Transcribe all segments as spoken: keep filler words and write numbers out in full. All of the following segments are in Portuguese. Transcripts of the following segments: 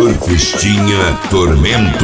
Surfistinha Tormento.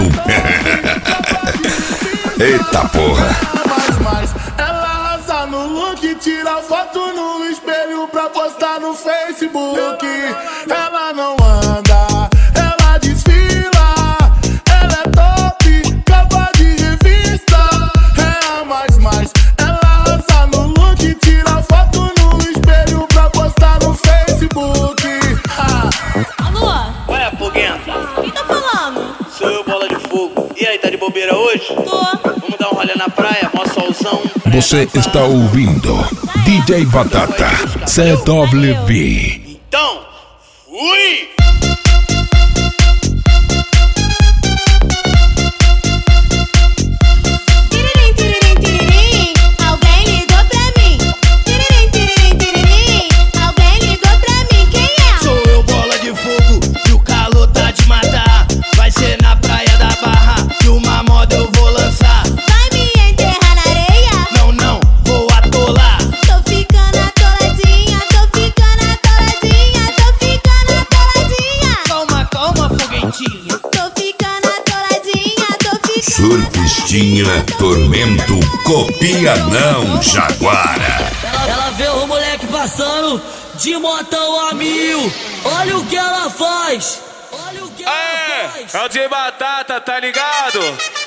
Eita porra. Mas, mas, ela arrasa no look, tira foto no espelho pra postar no Facebook. Ela não anda, ela desfila, ela é top, capa de revista. É a mais, mais, ela arrasa no look, tira foto no espelho pra postar no Facebook. Ah. Alô? Ué, foguenta? Quem tá falando? Sou eu, Bola de Fogo. E aí, tá de bobeira hoje? Tô. Vamos dar um rolê na praia, mó solzão. Você está ouvindo D J Batata C W V. Então, fui! Tiririm, tiririm, tiririm, alguém ligou pra mim. Tiririm, tiririm, tiririm, alguém ligou pra mim. Quem é? Sou eu, Bola de Fogo, e o calor tá de matar. Vai ser na praia da Barra, e uma moda eu vou lançar. Vai me enterrar na areia? Não, não, vou atolar. Tô ficando atoladinha, tô ficando atoladinha, tô ficando atoladinha. Calma, calma, foguentinha. Tô ficando atoladinha, tô ficando. Surfistinha Tormento. Copia não, Jaguara. Ela, ela vê o moleque passando de motão a mil. Olha o que ela faz. Olha o que ela É, faz. é o D J Batata, tá ligado?